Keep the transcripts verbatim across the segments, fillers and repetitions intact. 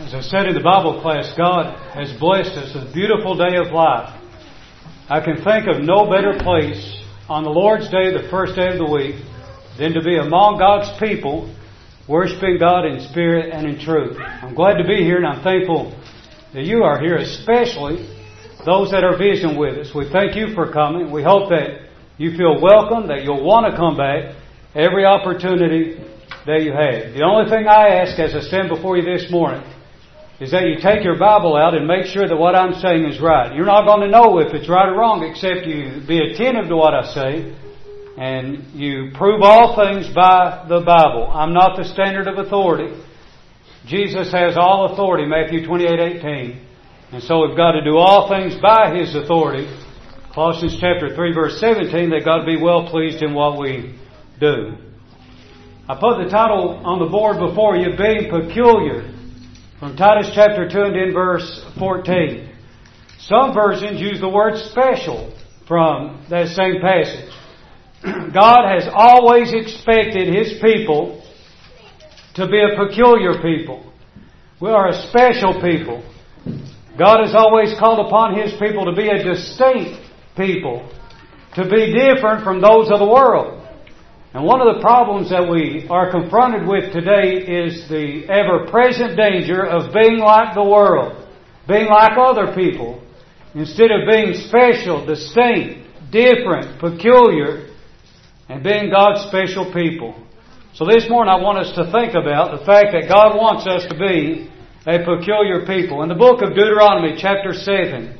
As I said in the Bible class, God has blessed us with a beautiful day of life. I can think of no better place on the Lord's Day, the first day of the week, than to be among God's people, worshiping God in spirit and in truth. I'm glad to be here, and I'm thankful that you are here, especially those that are visiting with us. We thank you for coming. We hope that you feel welcome, that you'll want to come back every opportunity that you have. The only thing I ask as I stand before you this morning is that you take your Bible out and make sure that what I'm saying is right. You're not going to know if it's right or wrong except you be attentive to what I say and you prove all things by the Bible. I'm not the standard of authority. Jesus has all authority, Matthew twenty-eight eighteen. And so we've got to do all things by His authority. Colossians chapter three verse seventeen, they've got to be well pleased in what we do. I put the title on the board before you, Being Peculiar, from Titus chapter two and in verse fourteen. Some versions use the word special from that same passage. God has always expected His people to be a peculiar people. We are a special people. God has always called upon His people to be a distinct people, to be different from those of the world. And one of the problems that we are confronted with today is the ever-present danger of being like the world, being like other people, instead of being special, distinct, different, peculiar, and being God's special people. So this morning I want us to think about the fact that God wants us to be a peculiar people. In the book of Deuteronomy chapter seven,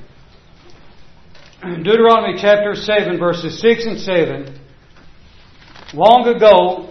Deuteronomy chapter seven verses six and seven, long ago,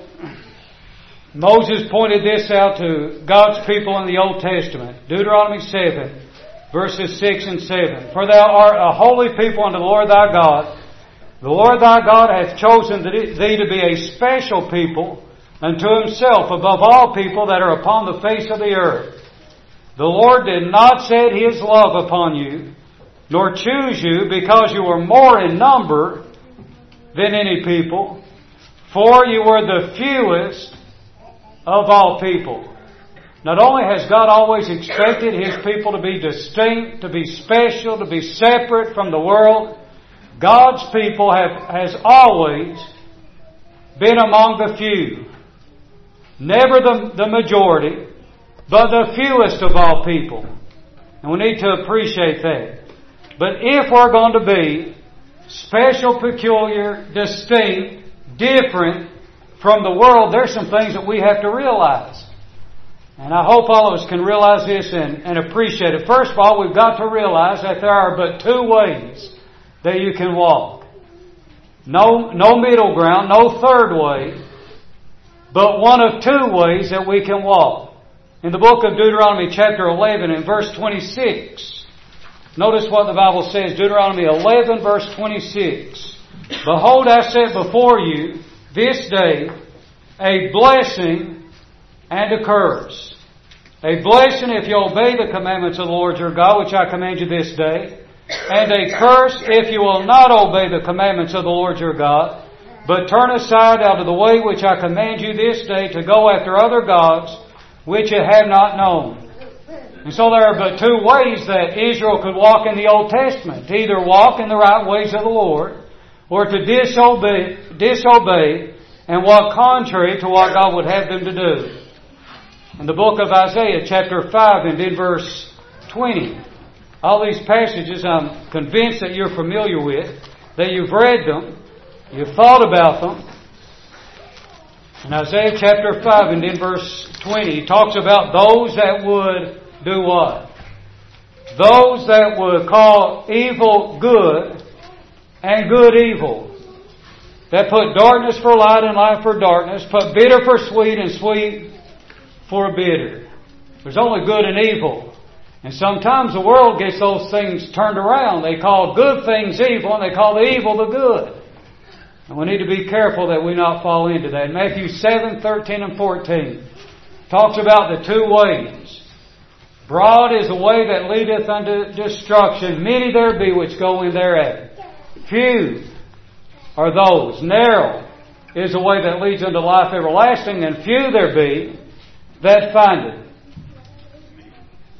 Moses pointed this out to God's people in the Old Testament. Deuteronomy seven, verses six and seven. For thou art a holy people unto the Lord thy God. The Lord thy God hath chosen thee to be a special people unto Himself above all people that are upon the face of the earth. The Lord did not set His love upon you, nor choose you because you were more in number than any people, for you were the fewest of all people. Not only has God always expected His people to be distinct, to be special, to be separate from the world, God's people have has always been among the few. Never the, the majority, but the fewest of all people. And we need to appreciate that. But if we're going to be special, peculiar, distinct, different from the world, there's some things that we have to realize. And I hope all of us can realize this and, and appreciate it. First of all, we've got to realize that there are but two ways that you can walk. No, no middle ground, no third way, but one of two ways that we can walk. In the book of Deuteronomy chapter eleven and verse twenty-six, notice what the Bible says, Deuteronomy eleven verse twenty-six. Behold, I set before you this day a blessing and a curse. A blessing if you obey the commandments of the Lord your God, which I command you this day. And a curse if you will not obey the commandments of the Lord your God, but turn aside out of the way which I command you this day to go after other gods, which you have not known. And so there are but two ways that Israel could walk in the Old Testament. To either walk in the right ways of the Lord, or to disobey, disobey and walk contrary to what God would have them to do. In the book of Isaiah chapter five and in verse twenty, all these passages I'm convinced that you're familiar with, that you've read them, you've thought about them. In Isaiah chapter five and in verse twenty, he talks about those that would do what? Those that would call evil good and good evil. That put darkness for light and light for darkness, put bitter for sweet and sweet for bitter. There's only good and evil. And sometimes the world gets those things turned around. They call good things evil and they call the evil the good. And we need to be careful that we not fall into that. Matthew seven, thirteen and fourteen talks about the two ways. Broad is the way that leadeth unto destruction. Many there be which go in thereat. Few are those. Narrow is the way that leads unto life everlasting, and few there be that find it.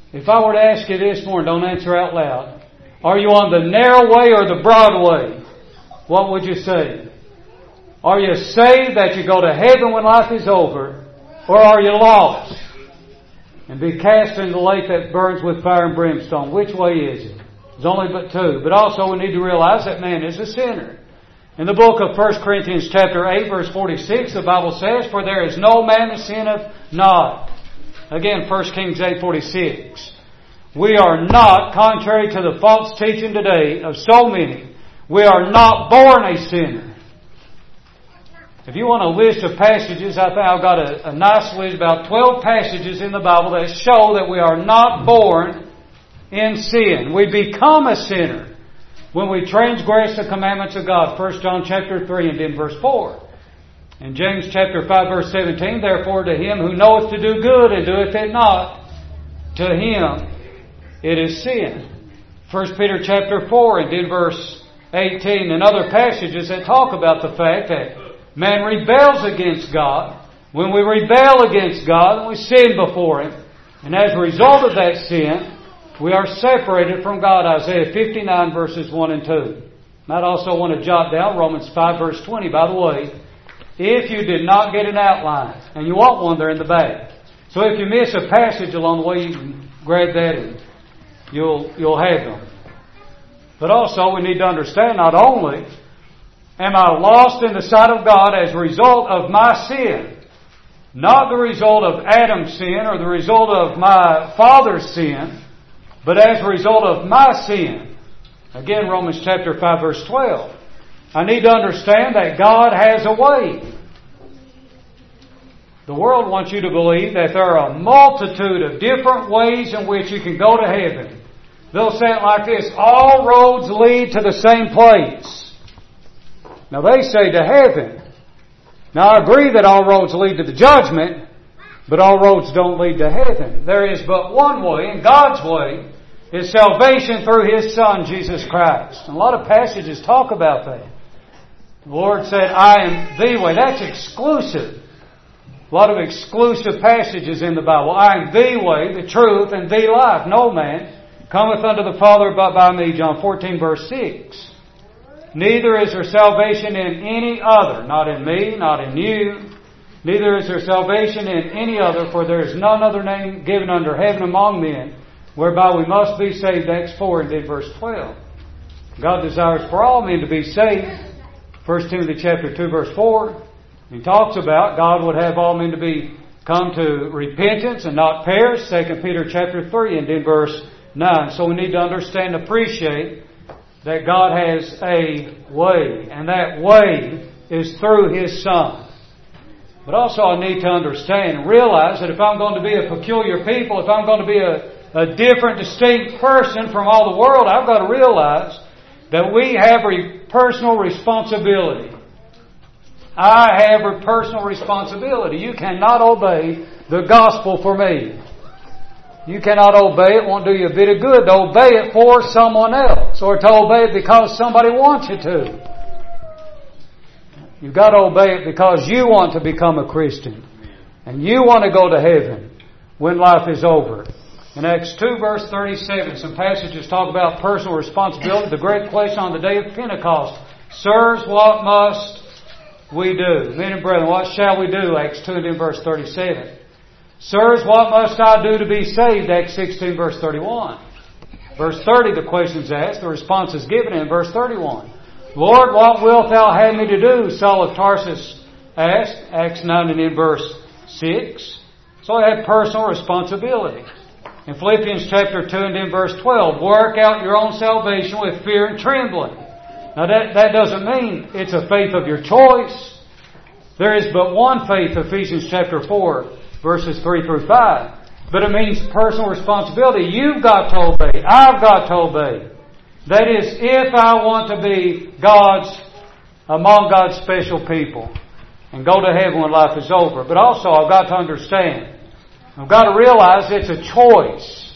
If I were to ask you this morning, don't answer out loud. Are you on the narrow way or the broad way? What would you say? Are you saved that you go to heaven when life is over? Or are you lost and be cast in the lake that burns with fire and brimstone? Which way is it? There's only but two. But also we need to realize that man is a sinner. In the book of First Corinthians chapter eight verse forty-six, the Bible says, "For there is no man that sinneth not." Again, First Kings eight forty-six. We are not, contrary to the false teaching today of so many, we are not born a sinner. If you want a list of passages, I think I've got a, a nice list, about twelve passages in the Bible that show that we are not born in sin. We become a sinner when we transgress the commandments of God. First John chapter three and then verse four. In James chapter five verse seventeen, "Therefore to him who knoweth to do good and doeth it not, to him it is sin." First Peter chapter four and then verse eighteen, and other passages that talk about the fact that man rebels against God. When we rebel against God, then we sin before Him. And as a result of that sin, we are separated from God. Isaiah fifty-nine verses one and two. Might also want to jot down Romans five verse twenty, by the way. If you did not get an outline, and you want one, they're in the back. So if you miss a passage along the way, you can grab that and you'll, you'll have them. But also we need to understand, not only am I lost in the sight of God as a result of my sin, not the result of Adam's sin or the result of my father's sin, but as a result of my sin. Again, Romans chapter five verse twelve. I need to understand that God has a way. The world wants you to believe that there are a multitude of different ways in which you can go to heaven. They'll say it like this: all roads lead to the same place. Now they say to heaven. Now I agree that all roads lead to the judgment, but all roads don't lead to heaven. There is but one way, and God's way is salvation through His Son, Jesus Christ. And a lot of passages talk about that. The Lord said, "I am the way." That's exclusive. A lot of exclusive passages in the Bible. "I am the way, the truth, and the life. No man cometh unto the Father but by me." John fourteen verse six. "Neither is there salvation in any other," not in me, not in you. "Neither is there salvation in any other, for there is none other name given under heaven among men, whereby we must be saved." Acts four and then verse twelve. God desires for all men to be saved. First Timothy chapter two verse four. He talks about God would have all men to be come to repentance and not perish. Second Peter chapter three and then verse nine. So we need to understand and appreciate that God has a way, and that way is through His Son. But also I need to understand and realize that if I'm going to be a peculiar people, if I'm going to be a, a different, distinct person from all the world, I've got to realize that we have a personal responsibility. I have a personal responsibility. You cannot obey the gospel for me. You cannot obey it. It won't do you a bit of good to obey it for someone else, or to obey it because somebody wants you to. You've got to obey it because you want to become a Christian. And you want to go to heaven when life is over. In Acts two verse thirty-seven, some passages talk about personal responsibility. The great question on the day of Pentecost: "Sirs, what must we do?" Men and brethren, what shall we do? Acts two and then verse thirty-seven. "Sirs, what must I do to be saved?" Acts sixteen verse thirty-one. Verse thirty, the question's asked. The response is given in verse thirty-one. "Lord, what wilt thou have me to do?" Saul of Tarsus asked. Acts nine and in verse six. So I had personal responsibility. In Philippians chapter two and in verse twelve, "Work out your own salvation with fear and trembling." Now that, that doesn't mean it's a faith of your choice. There is but one faith, Ephesians chapter four, verses three through five. But it means personal responsibility. You've got to obey. I've got to obey. That is, if I want to be God's, among God's special people and go to heaven when life is over. But also I've got to understand, I've got to realize it's a choice.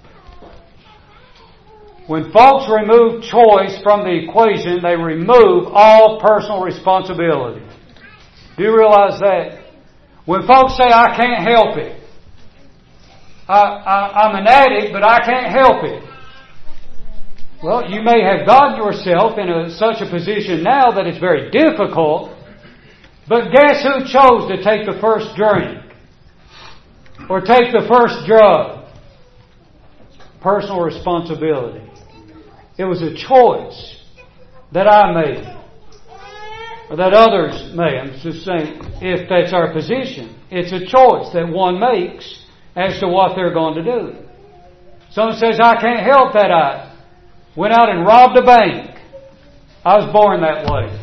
When folks remove choice from the equation, they remove all personal responsibility. Do you realize that? When folks say, "I can't help it," I, I, I'm an addict, but I can't help it. Well, you may have gotten yourself in a, such a position now that it's very difficult, but guess who chose to take the first drink? Or take the first drug? Personal responsibility. It was a choice that I made. Or that others made. I'm just saying, if that's our position. It's a choice that one makes as to what they're going to do. Someone says, I can't help that I went out and robbed a bank. I was born that way.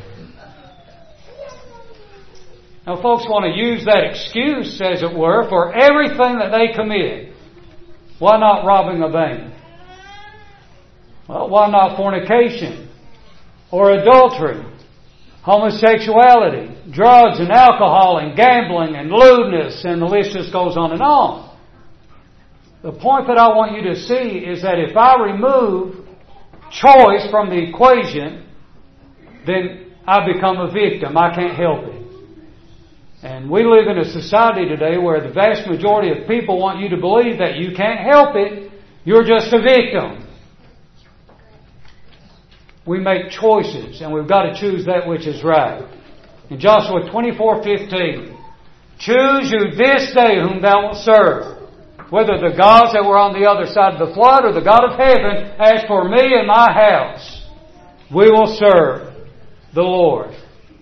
Now folks want to use that excuse, as it were, for everything that they commit. Why not robbing a bank? Well, why not fornication? Or adultery? Homosexuality? Drugs and alcohol and gambling and lewdness, and the list just goes on and on. The point that I want you to see is that if I remove choice from the equation, then I become a victim. I can't help it. And we live in a society today where the vast majority of people want you to believe that you can't help it. You're just a victim. We make choices, and we've got to choose that which is right. In Joshua twenty-four fifteen, choose you this day whom thou wilt serve, whether the gods that were on the other side of the flood or the God of heaven. As for me and my house, we will serve the Lord.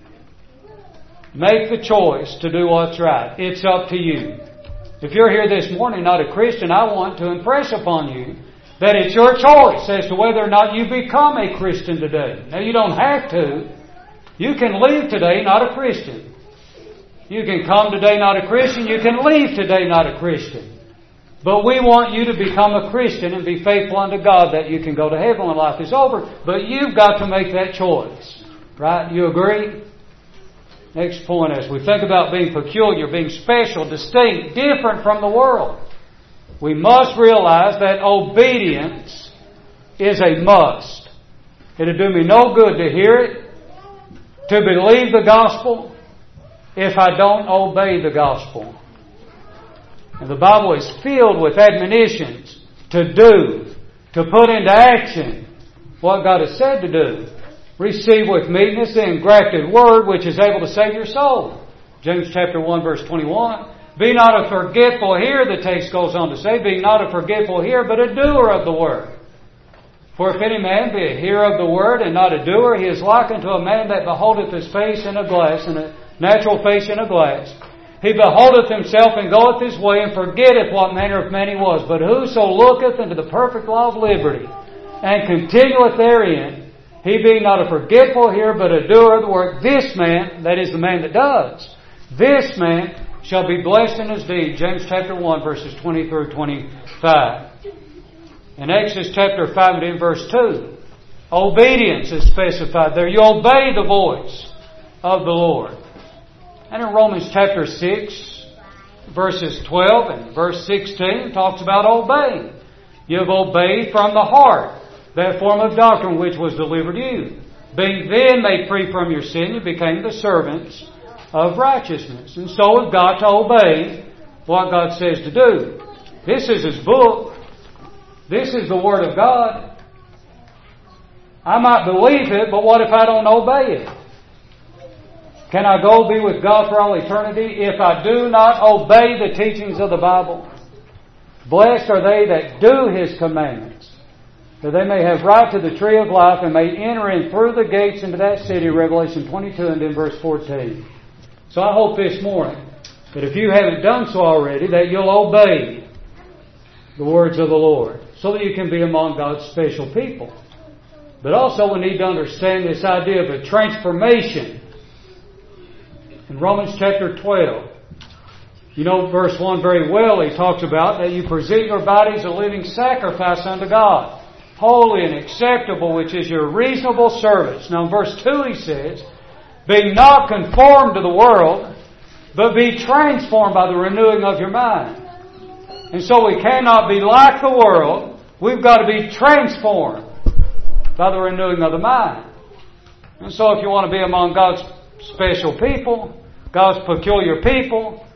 Make the choice to do what's right. It's up to you. If you're here this morning not a Christian, I want to impress upon you that it's your choice as to whether or not you become a Christian today. Now, you don't have to. You can leave today not a Christian. You can come today not a Christian. You can leave today not a Christian. But we want you to become a Christian and be faithful unto God that you can go to heaven when life is over. But you've got to make that choice. Right? You agree? Next point, as we think about being peculiar, being special, distinct, different from the world, we must realize that obedience is a must. It'll do me no good to hear it, to believe the gospel, if I don't obey the gospel. And the Bible is filled with admonitions to do, to put into action what God has said to do. Receive with meekness the engrafted word which is able to save your soul. James chapter one verse twenty-one. Be not a forgetful hearer, the text goes on to say, be not a forgetful hearer, but a doer of the word. For if any man be a hearer of the word and not a doer, he is like unto a man that beholdeth his face in a glass, in a natural face in a glass. He beholdeth himself and goeth his way and forgetteth what manner of man he was. But whoso looketh into the perfect law of liberty and continueth therein, he being not a forgetful hearer, but a doer of the work, this man, that is the man that does, this man shall be blessed in his deed. James chapter one, verses twenty through twenty-five. In Exodus chapter five and in verse two, obedience is specified there. You obey the voice of the Lord. And in Romans chapter six, verses twelve and verse sixteen, talks about obeying. You have obeyed from the heart that form of doctrine which was delivered to you. Being then made free from your sin, you became the servants of righteousness. And so we've got to obey what God says to do. This is His book. This is the Word of God. I might believe it, but what if I don't obey it? Can I go be with God for all eternity if I do not obey the teachings of the Bible? Blessed are they that do His commandments, that they may have right to the tree of life and may enter in through the gates into that city, Revelation twenty-two and in verse fourteen. So I hope this morning that if you haven't done so already, that you'll obey the words of the Lord so that you can be among God's special people. But also we need to understand this idea of a transformation. In Romans chapter twelve, you know verse one very well, he talks about that you present your bodies a living sacrifice unto God, holy and acceptable, which is your reasonable service. Now in verse two he says, be not conformed to the world, but be transformed by the renewing of your mind. And so we cannot be like the world. We've got to be transformed by the renewing of the mind. And so if you want to be among God's special people, God's peculiar people,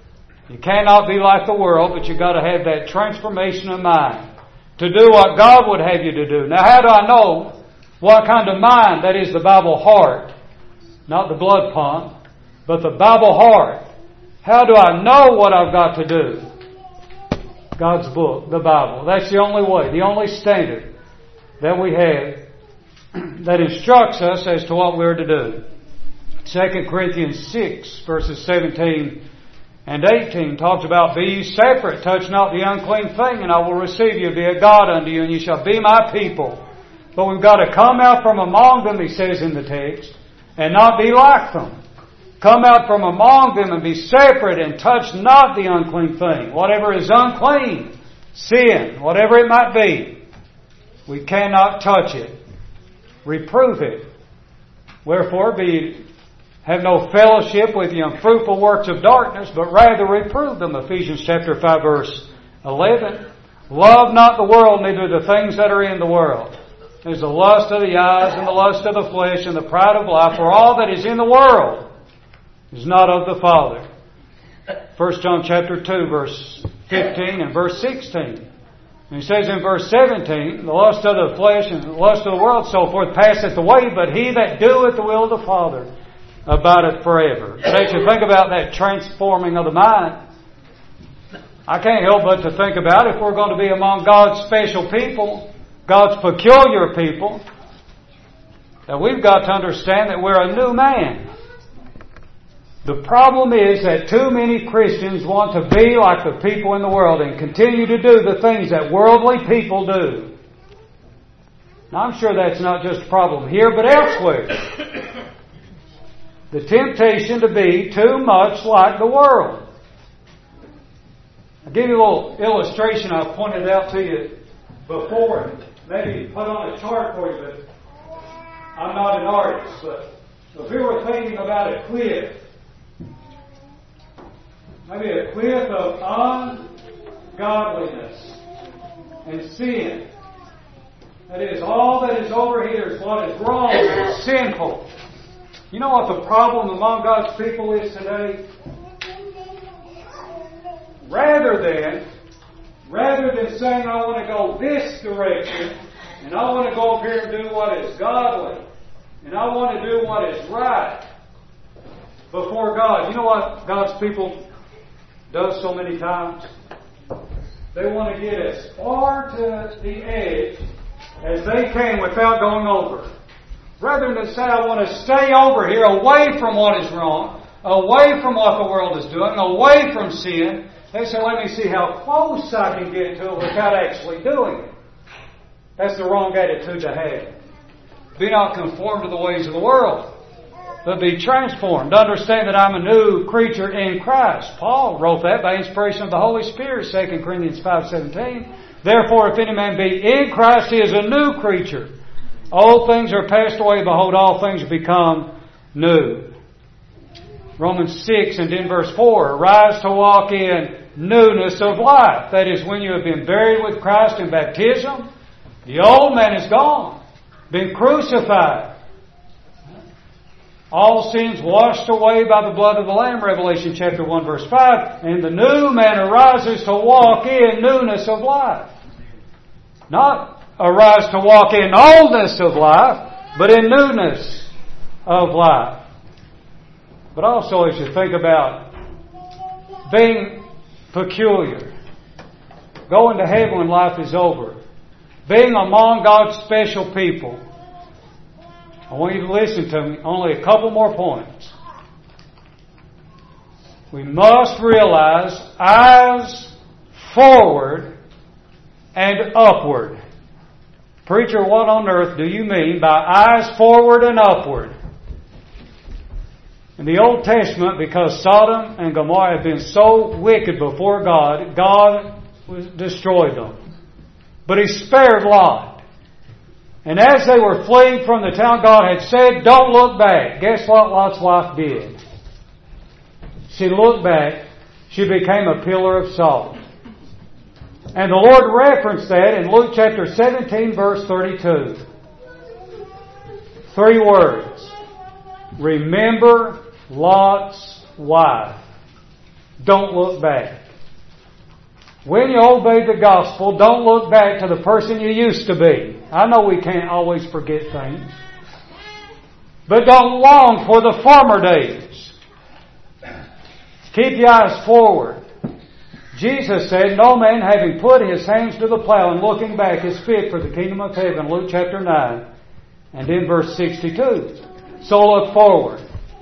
You cannot be like the world, but you've got to have that transformation of mind to do what God would have you to do. Now, how do I know what kind of mind? That is the Bible heart, not the blood pump, but the Bible heart. How do I know what I've got to do? God's book, the Bible. That's the only way, the only standard that we have that instructs us as to what we're to do. Second Corinthians six, verses seventeen and eighteen talks about, be ye separate, touch not the unclean thing, and I will receive you, be a God unto you, and ye shall be my people. But we've got to come out from among them, he says in the text, and not be like them. Come out from among them and be separate and touch not the unclean thing. Whatever is unclean, sin, whatever it might be, we cannot touch it. Reprove it. Wherefore be have no fellowship with the unfruitful works of darkness, but rather reprove them. Ephesians chapter five, verse eleven. Love not the world, neither the things that are in the world. There's the lust of the eyes and the lust of the flesh and the pride of life, for all that is in the world is not of the Father. First John chapter two, verse fifteen and verse sixteen. And he says in verse seventeen, the lust of the flesh and the lust of the world, so forth, passeth away, but he that doeth the will of the Father abideth forever. But as you think about that transforming of the mind, I can't help but to think about if we're going to be among God's special people, God's peculiar people, that we've got to understand that we're a new man. The problem is that too many Christians want to be like the people in the world and continue to do the things that worldly people do. Now, I'm sure that's not just a problem here, but elsewhere. The temptation to be too much like the world. I'll give you a little illustration I pointed out to you before. Maybe put on a chart for you, but I'm not an artist. But if we were thinking about a cliff, maybe a cliff of ungodliness and sin. That is, all that is over here is what is wrong and sinful. You know what the problem among God's people is today? Rather than, rather than saying, I want to go this direction, and I want to go up here and do what is godly, and I want to do what is right before God. You know what God's people does so many times? They want to get as far to the edge as they can without going over. Rather than say, I want to stay over here, away from what is wrong, away from what the world is doing, away from sin, they say, let me see how close I can get to it without actually doing it. That's the wrong attitude to have. Be not conformed to the ways of the world, but be transformed. Understand that I'm a new creature in Christ. Paul wrote that by inspiration of the Holy Spirit, Second Corinthians five seventeen. Therefore, if any man be in Christ, he is a new creature. Old things are passed away, behold, all things are become new. Romans six and in verse four, arise to walk in newness of life. That is, when you have been buried with Christ in baptism, the old man is gone, been crucified. All sins washed away by the blood of the Lamb, Revelation chapter one verse five, and the new man arises to walk in newness of life. Not arise to walk in oldness of life, but in newness of life. But also as you think about being peculiar, going to heaven when life is over, being among God's special people, I want you to listen to me. Only a couple more points. We must realize eyes forward and upward. Preacher, what on earth do you mean by eyes forward and upward? In the Old Testament, because Sodom and Gomorrah had been so wicked before God, God destroyed them. But He spared Lot. And as they were fleeing from the town, God had said, don't look back. Guess what Lot's wife did? She looked back. She became a pillar of salt. And the Lord referenced that in Luke chapter seventeen, verse thirty-two. Three words. Remember Lot's wife. don't look back. When you obey the gospel, don't look back to the person you used to be. I know we can't always forget things. But don't long for the former days. Keep your eyes forward. Jesus said, no man having put his hands to the plow and looking back is fit for the kingdom of heaven. Luke chapter nine and in verse sixty-two. So look forward.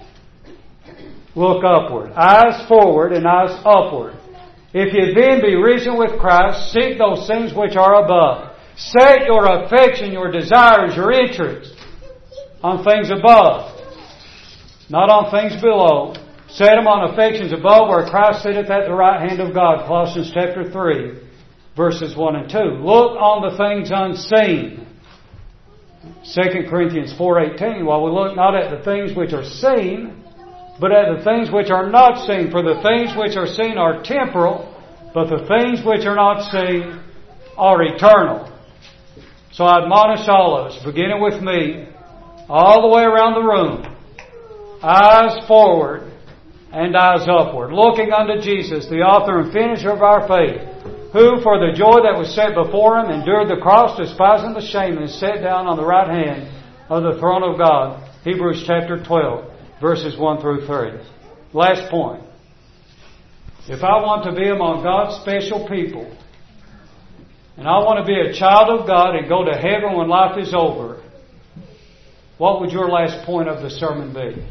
Look upward. Eyes forward and eyes upward. If you then be risen with Christ, seek those things which are above. Set your affection, your desires, your interests on things above, not on things below. Set them on affections above where Christ sitteth at the right hand of God. Colossians chapter three, verses one and two. Look on the things unseen. Second Corinthians four eighteen. While we look not at the things which are seen, but at the things which are not seen. For the things which are seen are temporal, but the things which are not seen are eternal. So I admonish all of us, beginning with me, all the way around the room, eyes forward and eyes upward, looking unto Jesus, the author and finisher of our faith, who for the joy that was set before him endured the cross, despising the shame, and is set down on the right hand of the throne of God. Hebrews chapter twelve. Verses one through three. Last point. If I want to be among God's special people, and I want to be a child of God and go to heaven when life is over, what would your last point of the sermon be?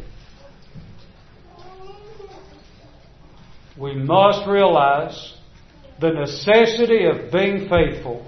We must realize the necessity of being faithful.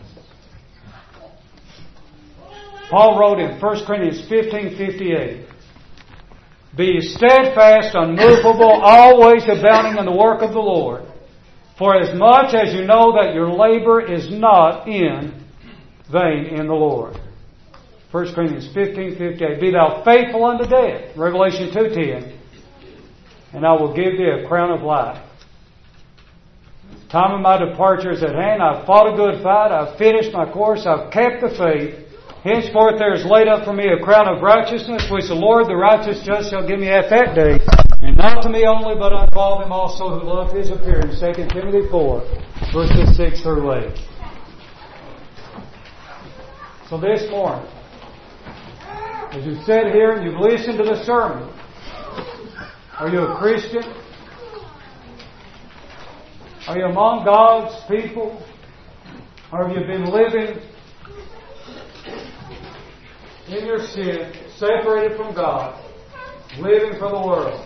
Paul wrote in First Corinthians fifteen fifty-eight, be steadfast, unmovable, always abounding in the work of the Lord. For as much as you know that your labor is not in vain in the Lord. First Corinthians fifteen fifty-eight. Be thou faithful unto death. Revelation two ten. And I will give thee a crown of life. The time of my departure is at hand. I've fought a good fight. I've finished my course. I've kept the faith. Henceforth there is laid up for me a crown of righteousness, which the Lord, the righteous judge, shall give me at that day. And not to me only, but unto all them also who love His appearing. Second Timothy four, verses six through eight. So this morning, as you sit here and you've listened to the sermon, are you a Christian? Are you among God's people? Or have you been living in your sin, separated from God, living for the world?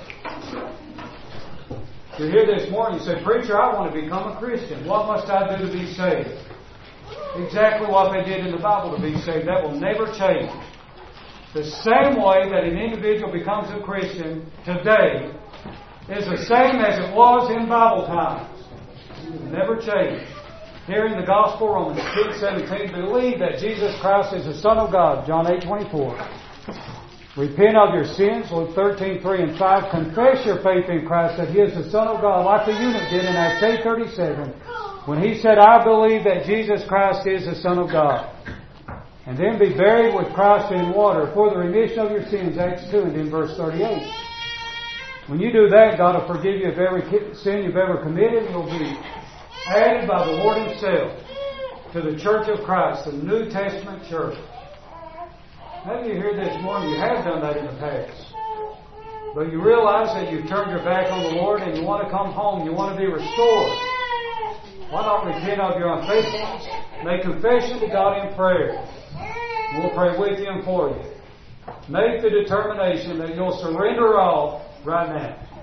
You're here this morning, you say, preacher, I want to become a Christian. What must I do to be saved? Exactly what they did in the Bible to be saved. That will never change. The same way that an individual becomes a Christian today is the same as it was in Bible times. It will never change. Hearing the gospel, Romans six seventeen, believe that Jesus Christ is the Son of God, John eight twenty-four. Repent of your sins, Luke thirteen three and five. Confess your faith in Christ that He is the Son of God, like the eunuch did in Acts eight thirty-seven, when he said, I believe that Jesus Christ is the Son of God. And then be buried with Christ in water for the remission of your sins, Acts two and in verse thirty-eight. When you do that, God will forgive you of every sin you've ever committed, and you'll be added by the Lord Himself to the Church of Christ, the New Testament church. Maybe you hear this morning, you have done that in the past. But you realize that you've turned your back on the Lord and you want to come home, you want to be restored. Why not repent of your unfaithfulness? Make confession to God in prayer. We'll pray with you and for you. Make the determination that you'll surrender all right now.